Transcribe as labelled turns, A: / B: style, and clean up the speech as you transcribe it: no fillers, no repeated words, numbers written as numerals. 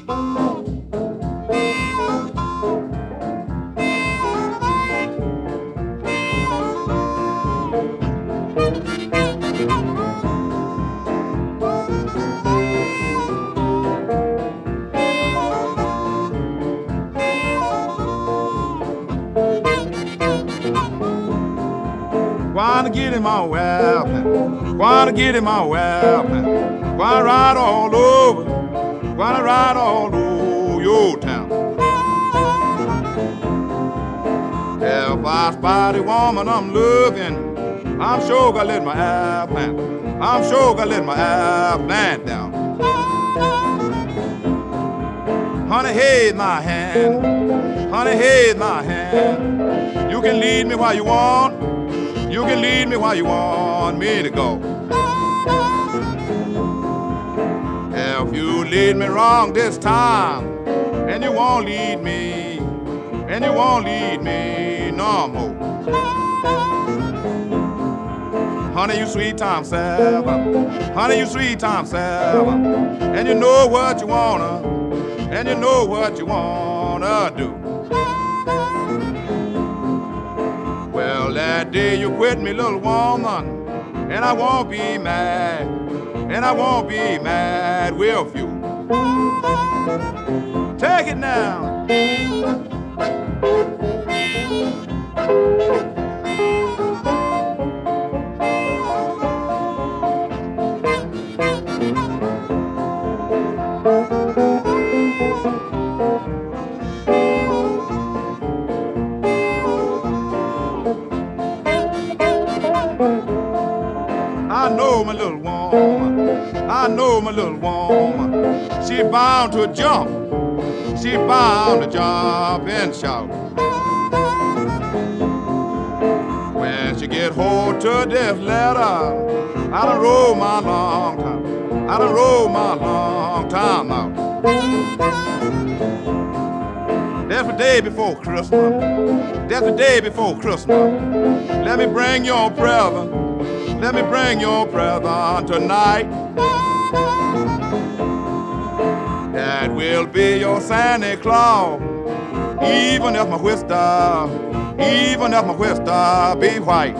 A: Wanna get in my weapon, wanna get in my weapon, wanna ride all over, wanna ride all over your town. If I spot a woman I'm loving, I'm sure gonna let my airplane, I'm sure gonna let my airplane down. Honey, hold my hand, honey, hold my hand. You can lead me where you want. You can lead me where you want me to go. If you lead me wrong this time, and you won't lead me, and you won't lead me no more. Honey, you sweet time seven, honey, you sweet time seven, and you know what you wanna, and you know what you wanna do. Well, that day you quit me, little woman, and I won't be mad, and I won't be mad with you. Take it now. I know my little woman, I know my little woman. She bound to jump, she bound to jump and shout. When she get hold to this letter, I done roll my long time, I done roll my long time out. That's the day before Christmas, that's the day before Christmas. Let me bring your present. Let me bring your present tonight. That will be your Santa Claus, even if my whistle, even if my whistle be white.